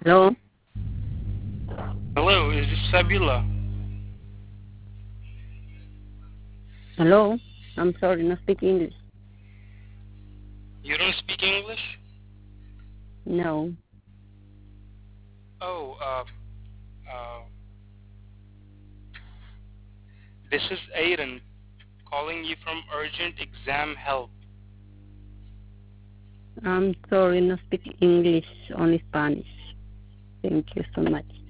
Hello? Hello, is this Sabila? Hello? I'm sorry, not speak English. You don't speak English? No. Oh, uh, this is Aiden calling you from urgent exam help. I'm sorry, not speak English, only Spanish. Thank you so much.